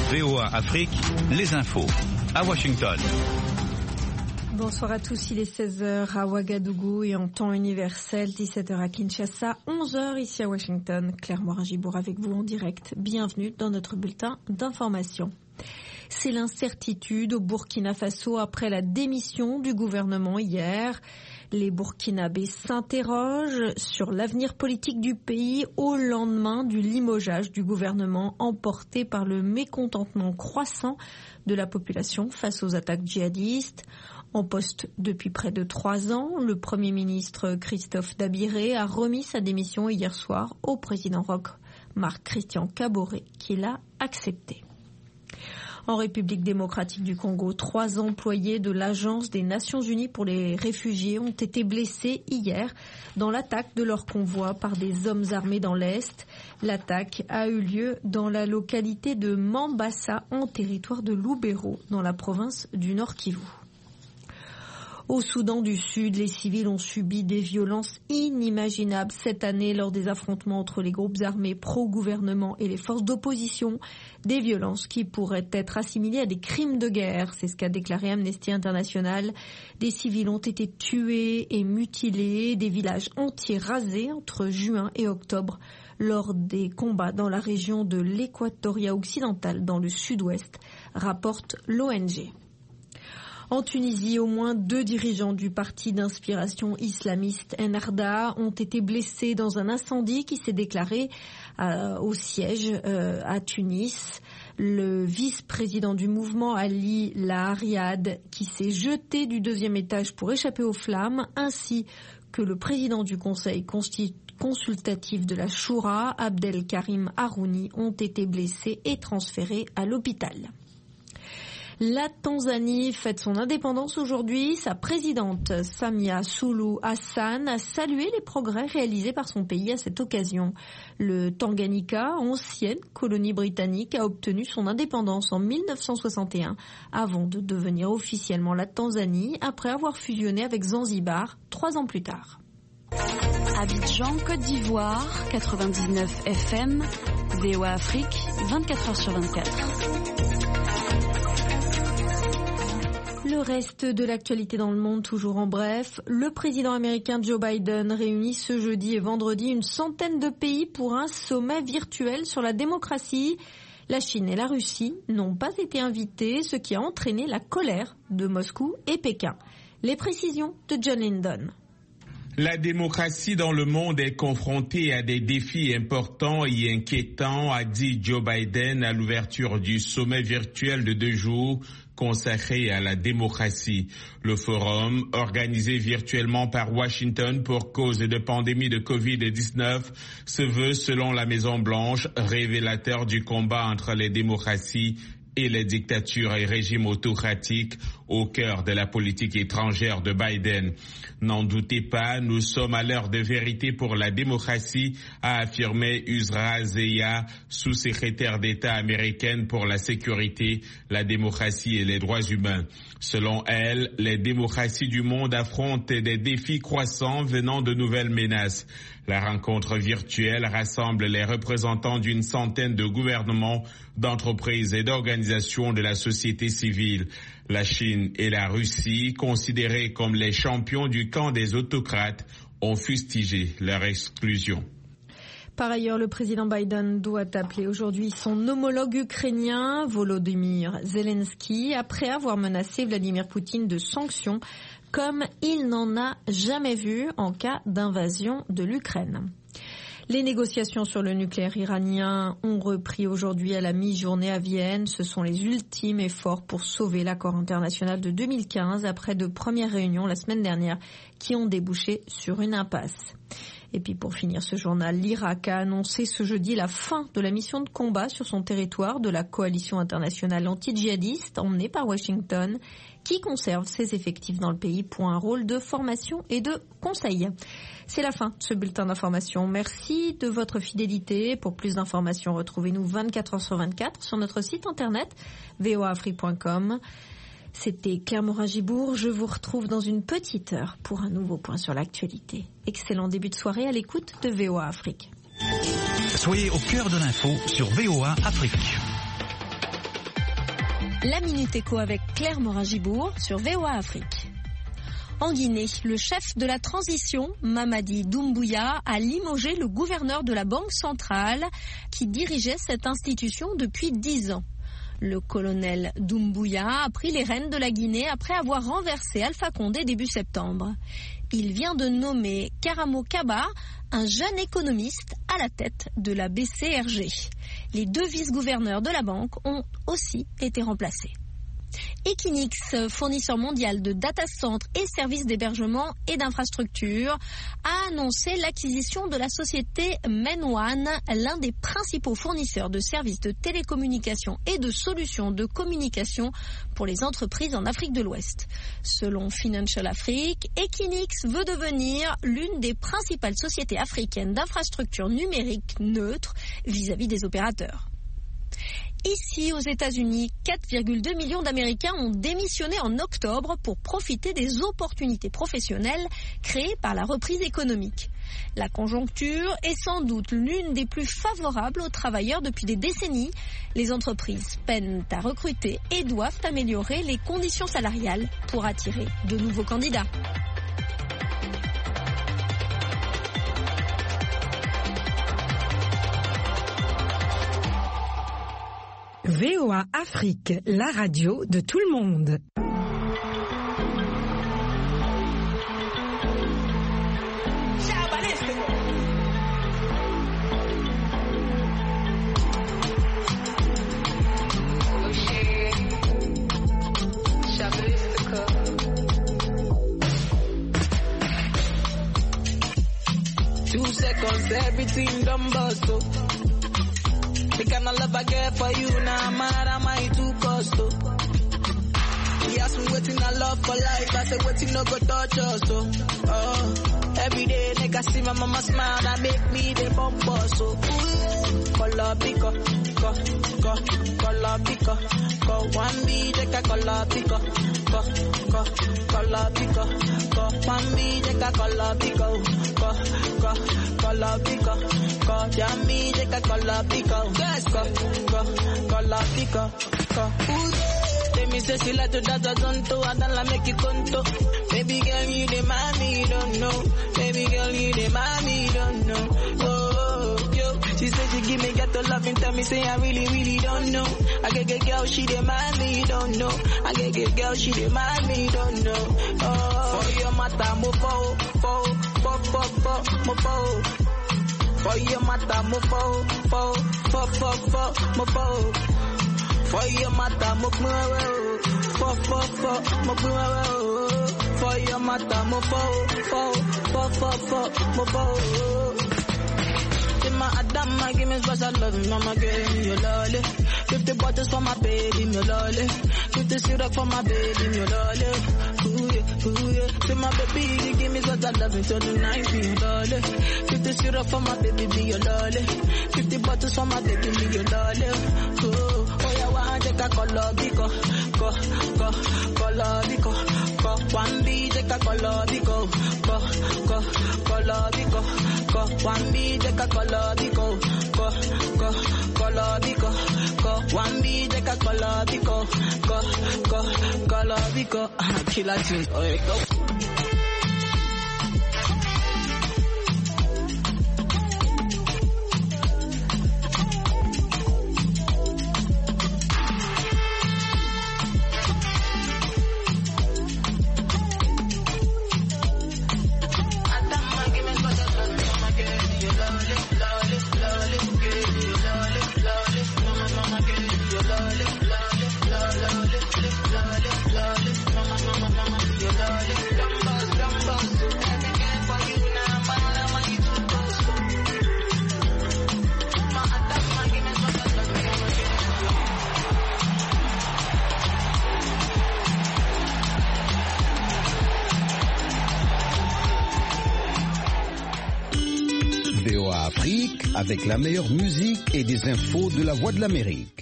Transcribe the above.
VOA Afrique, les infos. À Washington. Bonsoir à tous, il est 16h à Ouagadougou et en temps universel, 17h à Kinshasa, 11h ici à Washington. Claire Morin-Gibour avec vous en direct. Bienvenue dans notre bulletin d'information. C'est l'incertitude au Burkina Faso après la démission du gouvernement hier. Les Burkinabés s'interrogent sur l'avenir politique du pays au lendemain du limogeage du gouvernement emporté par le mécontentement croissant de la population face aux attaques djihadistes. En poste depuis près de 3 ans, le Premier ministre Christophe Dabiré a remis sa démission hier soir au président Roch Marc Christian Kaboré qui l'a accepté. En République démocratique du Congo, 3 employés de l'Agence des Nations Unies pour les réfugiés ont été blessés hier dans l'attaque de leur convoi par des hommes armés dans l'Est. L'attaque a eu lieu dans la localité de Mambasa, en territoire de Lubero, dans la province du Nord Kivu. Au Soudan du Sud, les civils ont subi des violences inimaginables cette année lors des affrontements entre les groupes armés pro-gouvernement et les forces d'opposition. Des violences qui pourraient être assimilées à des crimes de guerre, c'est ce qu'a déclaré Amnesty International. Des civils ont été tués et mutilés, des villages entiers rasés entre juin et octobre lors des combats dans la région de l'Équatoria occidental dans le sud-ouest, rapporte l'ONG. En Tunisie, au moins 2 dirigeants du parti d'inspiration islamiste Ennahda ont été blessés dans un incendie qui s'est déclaré au siège à Tunis. Le vice-président du mouvement, Ali Lahariad, qui s'est jeté du 2e étage pour échapper aux flammes, ainsi que le président du conseil consultatif de la Choura, Abdelkarim Harouni, ont été blessés et transférés à l'hôpital. La Tanzanie fête son indépendance aujourd'hui. Sa présidente Samia Suluhu Hassan a salué les progrès réalisés par son pays à cette occasion. Le Tanganyika, ancienne colonie britannique, a obtenu son indépendance en 1961 avant de devenir officiellement la Tanzanie après avoir fusionné avec Zanzibar 3 ans plus tard. Abidjan, Côte d'Ivoire, 99 FM, VOA Afrique, 24h/24. Le reste de l'actualité dans le monde, toujours en bref. Le président américain Joe Biden réunit ce jeudi et vendredi une centaine de pays pour un sommet virtuel sur la démocratie. La Chine et la Russie n'ont pas été invités, ce qui a entraîné la colère de Moscou et Pékin. Les précisions de John Lindon. La démocratie dans le monde est confrontée à des défis importants et inquiétants, a dit Joe Biden à l'ouverture du sommet virtuel de 2 jours consacré à la démocratie. Le forum, organisé virtuellement par Washington pour cause de pandémie de Covid-19, se veut, selon la Maison-Blanche, révélateur du combat entre les démocraties et les dictatures et régimes autocratiques au cœur de la politique étrangère de Biden. N'en doutez pas, nous sommes à l'heure de vérité pour la démocratie, a affirmé Uzra Zeya, sous-secrétaire d'État américaine pour la sécurité, la démocratie et les droits humains. Selon elle, les démocraties du monde affrontent des défis croissants venant de nouvelles menaces. La rencontre virtuelle rassemble les représentants d'une centaine de gouvernements, d'entreprises et d'organisations de la société civile. La Chine et la Russie, considérées comme les champions du camp des autocrates, ont fustigé leur exclusion. Par ailleurs, le président Biden doit appeler aujourd'hui son homologue ukrainien, Volodymyr Zelensky, après avoir menacé Vladimir Poutine de sanctions comme il n'en a jamais vu en cas d'invasion de l'Ukraine. Les négociations sur le nucléaire iranien ont repris aujourd'hui à la mi-journée à Vienne. Ce sont les ultimes efforts pour sauver l'accord international de 2015 après de premières réunions la semaine dernière qui ont débouché sur une impasse. Et puis pour finir ce journal, l'Irak a annoncé ce jeudi la fin de la mission de combat sur son territoire de la coalition internationale anti-djihadiste emmenée par Washington, qui conserve ses effectifs dans le pays pour un rôle de formation et de conseil. C'est la fin de ce bulletin d'information. Merci de votre fidélité. Pour plus d'informations, retrouvez-nous 24h/24 sur notre site internet voaafrique.com. C'était Claire Morin-Gibour. Je vous retrouve dans une petite heure pour un nouveau point sur l'actualité. Excellent début de soirée à l'écoute de VOA Afrique. Soyez au cœur de l'info sur VOA Afrique. La Minute Éco avec Claire Morin-Gibour sur VOA Afrique. En Guinée, le chef de la transition, Mamadi Doumbouya, a limogé le gouverneur de la Banque centrale qui dirigeait cette institution depuis 10 ans. Le colonel Doumbouya a pris les rênes de la Guinée après avoir renversé Alpha Condé début septembre. Il vient de nommer Karamo Kaba, un jeune économiste, à la tête de la BCRG. Les 2 vice-gouverneurs de la banque ont aussi été remplacés. Equinix, fournisseur mondial de data centers et services d'hébergement et d'infrastructure, a annoncé l'acquisition de la société MainOne, l'un des principaux fournisseurs de services de télécommunications et de solutions de communication pour les entreprises en Afrique de l'Ouest. Selon Financial Afrique, Equinix veut devenir l'une des principales sociétés africaines d'infrastructures numériques neutres vis-à-vis des opérateurs. Ici, aux États-Unis, 4,2 millions d'Américains ont démissionné en octobre pour profiter des opportunités professionnelles créées par la reprise économique. La conjoncture est sans doute l'une des plus favorables aux travailleurs depuis des décennies. Les entreprises peinent à recruter et doivent améliorer les conditions salariales pour attirer de nouveaux candidats. VOA Afrique, la radio de tout le monde. Everything done bust. The kind of love I get for you now, I'm mad, am I too cost? He asked me waiting I love for life, I said waiting no go touch us. Every day nigga see my mama smile, that make me the bump us. Color pico, color pico, one B take color pico, color pico, one B take color pico, color pico, yummy take color pico, color pico. Let me say she like to dance a zonto, I don't like make it conto. Baby girl, you the mommy, don't know. Baby girl, you the mommy, don't know. Oh, yo. She said she give me ghetto love and tell me say I really don't know. I get girl, she the mommy, don't know. I get girl, she the mommy, don't know. Oh, for your mata, mo fo, mo fo. For your mata, mo fo, mo fo. For your mata, mo fo, mo fo. For your mata, mo fo. My Adama, give me special love, mama, give me your lolly. 50 bottles for my baby, me lolly. 50 syrup for my baby, me lolly. Ooh yeah. Say my baby, give me special love until the night, be your lolly. 50 syrup for my baby, be your lolly. 50 bottles for my baby, be your lolly. Oh yeah, one take a color bico, color bico. One B take a color bico, color bico. One B take a color bico, color bico. One B take a color bico, color bico. Killer tunes, oh yeah, go. VOA Afrique avec la meilleure musique et des infos de la Voix de l'Amérique.